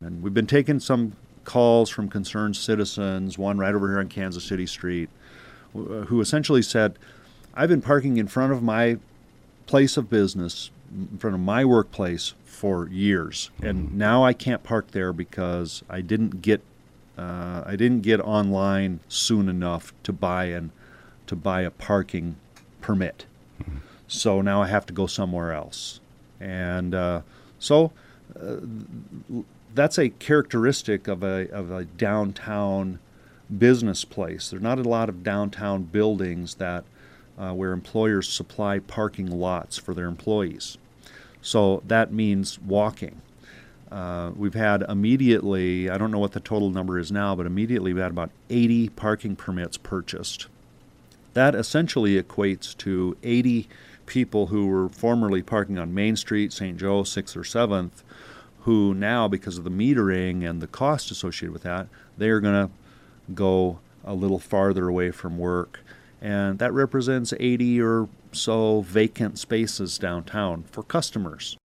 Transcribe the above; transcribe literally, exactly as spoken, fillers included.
And we've been taking some calls from concerned citizens, one right over here on Kansas City Street, who essentially said, I've been parking in front of my place of business, in front of my workplace for years, and now I can't park there because I didn't get uh, I didn't get online soon enough to buy an to buy a parking permit. So now I have to go somewhere else. And uh, so uh, that's a characteristic of a of a downtown business place. There's not a lot of downtown buildings that uh, where employers supply parking lots for their employees. So that means walking. Uh, we've had immediately, I don't know what the total number is now, but immediately we had about eighty parking permits purchased. That essentially equates to eighty people who were formerly parking on Main Street, Saint Joe, sixth or seventh, who now, because of the metering and the cost associated with that, they're going to go a little farther away from work. And that represents eighty or so vacant spaces downtown for customers.